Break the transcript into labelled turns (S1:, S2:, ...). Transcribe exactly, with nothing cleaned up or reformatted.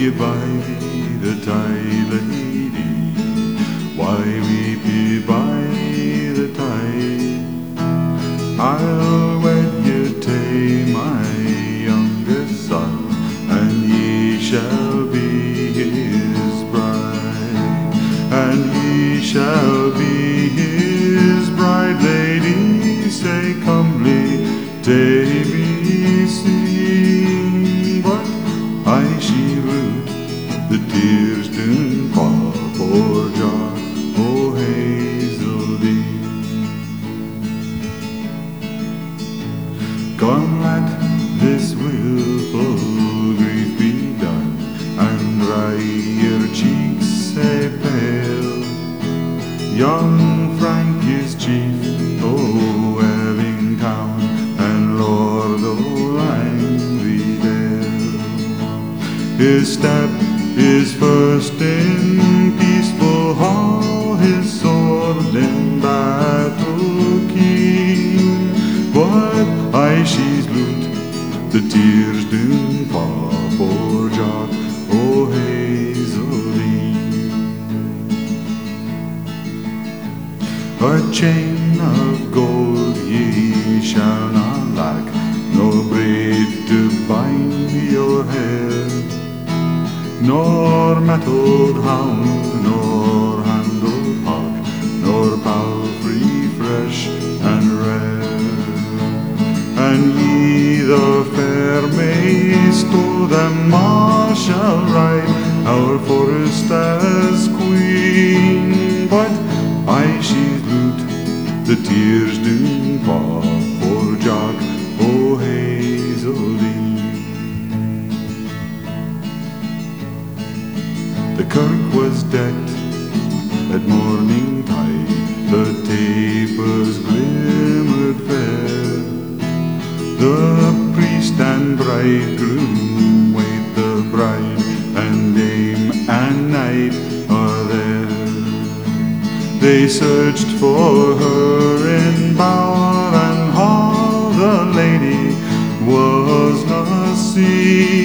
S1: ye by the tide, lady? Why weep ye by the tide? I'll wed ye tae, my youngest son, and ye shall be his bride, and ye shall be his bride, lady. Say comely, tae me see, but I she root the tears do fall for John o' Hazeldene. Come, let this wilful grief be done, and dry your cheeks say pale. Young Frank is chief o' Evingtown, and Lord o' Langleydale. His step is first in peaceful hall, his sword in battle keen. But I she's loot, the tears do fall for Jock o' Hazeldene. A chain of gold ye shall not lack, no braid to bind your hair, nor mettled hound, nor handled hawk, nor palfrey fresh and rare. And ye the fair maids to them all shall ride, our forest as queen. But I she's loot, the tears do fall for Jock o' Hazeldene. The kirk was decked at morning tide, the tapers glimmered fair. The priest and bridegroom wait the bride, and dame and knight are there. They searched for her in bower and hall, the lady was not seen.